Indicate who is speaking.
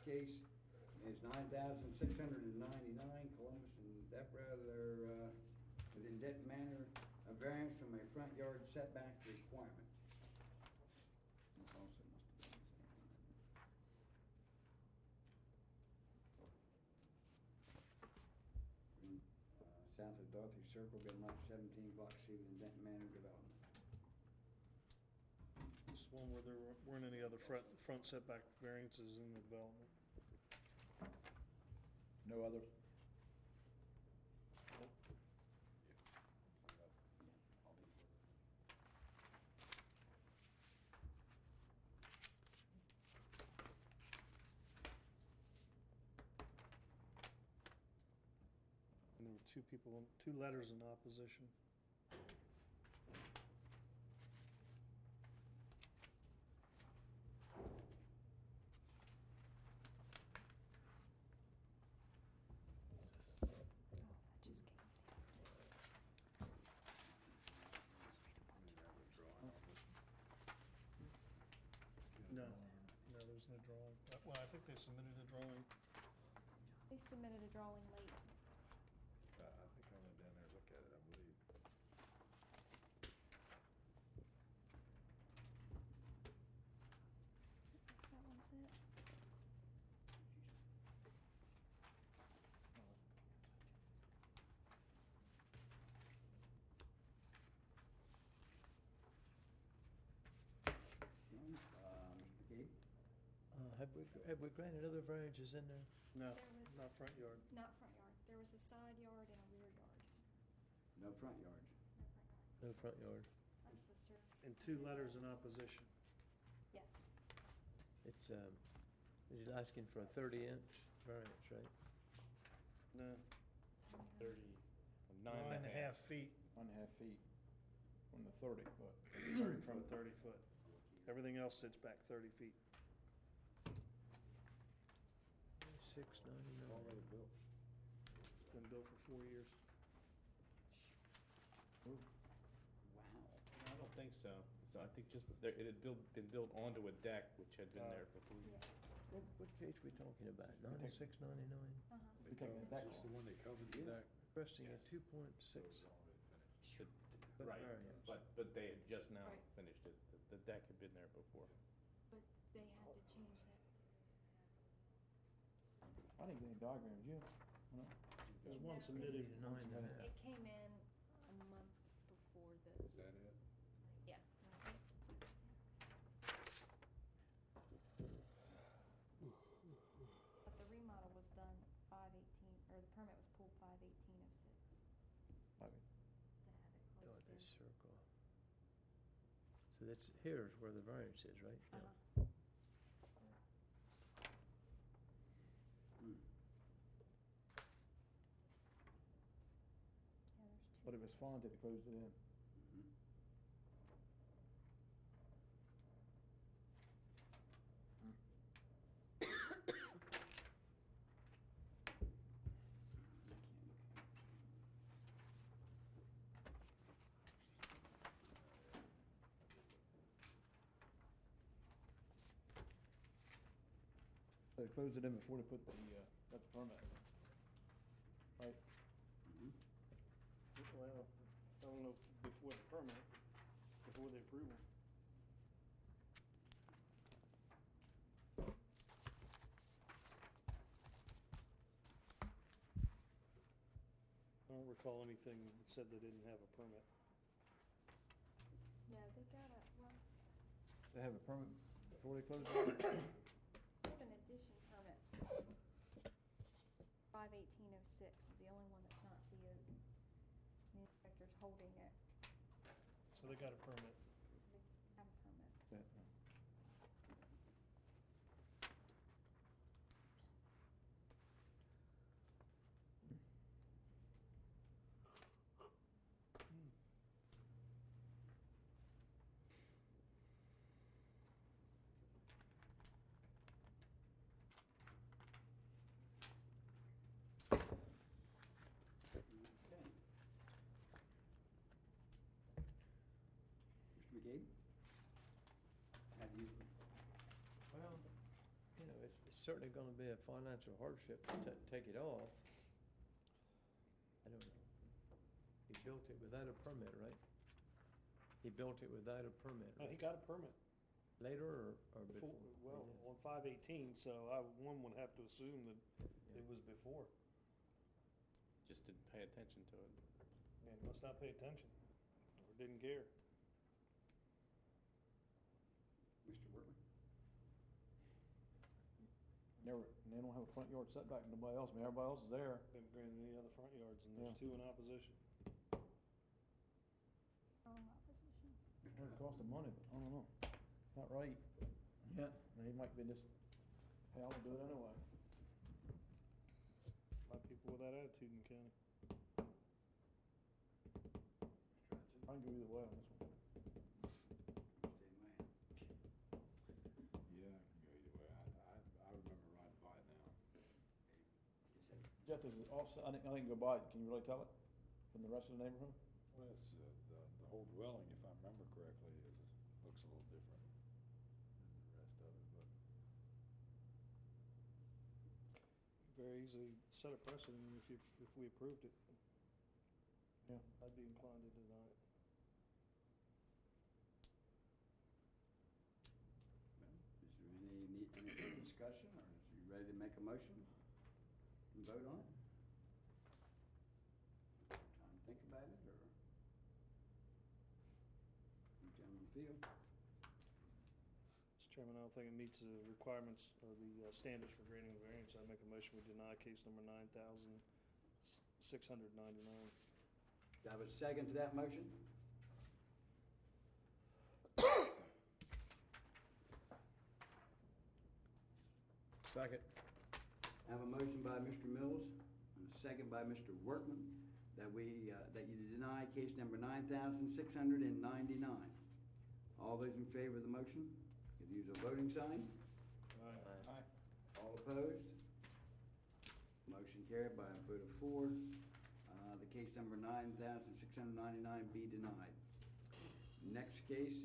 Speaker 1: case is 9,699. Columbus and Deborah, they're within Denton Manor, a variance from a front yard setback requirement. This also must have been the same. South of Dorothy Circle, been lot 17, block C within Denton Manor development.
Speaker 2: This is one where there weren't any other front setback variances in the development.
Speaker 3: No other?
Speaker 2: And there were two letters in opposition.
Speaker 4: That just came.
Speaker 2: No, there was no drawing. Well, I think they submitted a drawing.
Speaker 4: They submitted a drawing late.
Speaker 3: I think I went down there and looked at it, I believe.
Speaker 4: That one's it.
Speaker 1: Mr. McKee?
Speaker 5: Have we granted other variances in there?
Speaker 2: No,
Speaker 4: There was-
Speaker 2: not front yard.
Speaker 4: Not front yard. There was a side yard and a rear yard.
Speaker 1: No front yards.
Speaker 4: No front yard.
Speaker 5: No front yard.
Speaker 4: That's the sir.
Speaker 2: And two letters in opposition.
Speaker 4: Yes.
Speaker 5: It's, is it asking for a 30-inch variance, right?
Speaker 2: No,
Speaker 6: 30,
Speaker 2: nine and a half feet
Speaker 3: 1.5 feet from the 30 foot.
Speaker 2: from 30 foot. Everything else sits back 30 feet.
Speaker 5: 699.
Speaker 3: Already built.
Speaker 2: Been built for 4 years.
Speaker 1: Wow.
Speaker 6: I don't think so. So I think just, it had been built onto a deck which had been there before.
Speaker 4: Yeah.
Speaker 5: What page we talking about? 9699?
Speaker 4: Uh-huh.
Speaker 3: We're taking it back.
Speaker 7: Is this the one they covered the deck?
Speaker 5: Requesting a
Speaker 6: Yes.
Speaker 5: 2.6. But
Speaker 6: Right,
Speaker 5: variance.
Speaker 6: but they had just now
Speaker 4: Right.
Speaker 6: finished it. The deck had been there before.
Speaker 4: But they had to change that.
Speaker 3: I didn't get any diagrams yet. No.
Speaker 2: There's one submitted.
Speaker 5: 9.5.
Speaker 4: It came in a month before the,
Speaker 7: Is that it?
Speaker 4: yeah. That's it. But the remodel was done 5/18, or the permit was pulled 5/18/06
Speaker 3: Okay.
Speaker 4: to have it closed
Speaker 5: Dorothy
Speaker 4: in.
Speaker 5: Circle. So that's, here's where the variance is, right? Yeah.
Speaker 4: Uh-huh.
Speaker 1: Hmm.
Speaker 4: Yeah, there's two.
Speaker 3: But it was fine till they closed it in.
Speaker 1: Mhm.
Speaker 3: They closed it in before they put the, got the permit. Right?
Speaker 1: Mhm.
Speaker 2: Well, I don't know, before the permit, before the approval. I don't recall anything that said they didn't have a permit.
Speaker 4: Yeah, they got a, well,
Speaker 3: They have a permit before they closed it?
Speaker 4: they have an addition permit. 5/18/06 is the only one that's not CO'd. The inspector's holding it.
Speaker 2: So they got a permit.
Speaker 4: They have a permit.
Speaker 3: Yeah.
Speaker 1: Okay. Mr. McGee? Have you,
Speaker 5: Well, you know, it's certainly gonna be a financial hardship to take it off. I don't know. He built it without a permit, right? He built it without a permit,
Speaker 2: No, he
Speaker 5: right?
Speaker 2: got a permit
Speaker 5: Later or
Speaker 2: before,
Speaker 5: before?
Speaker 2: well,
Speaker 5: He did.
Speaker 2: on 5/18, so one would have to assume that
Speaker 5: Yeah.
Speaker 2: it was before.
Speaker 6: Just didn't pay attention to it.
Speaker 2: And must not pay attention, or didn't care.
Speaker 1: Mr. Workman?
Speaker 3: They don't have a front yard setback, nobody else, I mean, everybody else is there.
Speaker 2: Haven't granted any other front yards, and there's
Speaker 3: Yeah.
Speaker 2: 2 in opposition.
Speaker 4: Strong opposition.
Speaker 1: Mr.
Speaker 3: Well, it
Speaker 1: Huff?
Speaker 3: cost them money, but I don't know, not right. Yeah, he might be just, hey, I'll do it anyway.
Speaker 2: A lot of people with that attitude in the county.
Speaker 3: I can go either way on this one.
Speaker 1: Mr. Mann?
Speaker 7: Yeah, I can go either way. I remember riding by it now.
Speaker 1: Yes, sir.
Speaker 3: Jeff, does it offset, I didn't go by it, can you really tell it from the rest of the neighborhood?
Speaker 7: Well, it's, the whole dwelling, if I remember correctly, looks a little different than the rest of it, but.
Speaker 2: Very easily set a precedent if we approved it.
Speaker 3: Yeah.
Speaker 2: I'd be inclined to deny it.
Speaker 1: Well, is there any further discussion, or is you ready to make a motion and vote on it? Time to think about it, or? You gentlemen feel?
Speaker 2: Mr. Chairman, I don't think it meets the requirements or the standards for granting a variance. I make a motion we deny case number 9,699.
Speaker 1: Do I have a second to that motion?
Speaker 5: Second.
Speaker 1: I have a motion by Mr. Mills and a second by Mr. Workman that that you deny case number 9,699. All those in favor of the motion, could use a voting sign.
Speaker 5: Aye.
Speaker 1: All opposed? Motion carried by a vote of 4. The case number 9,699 be denied. Next case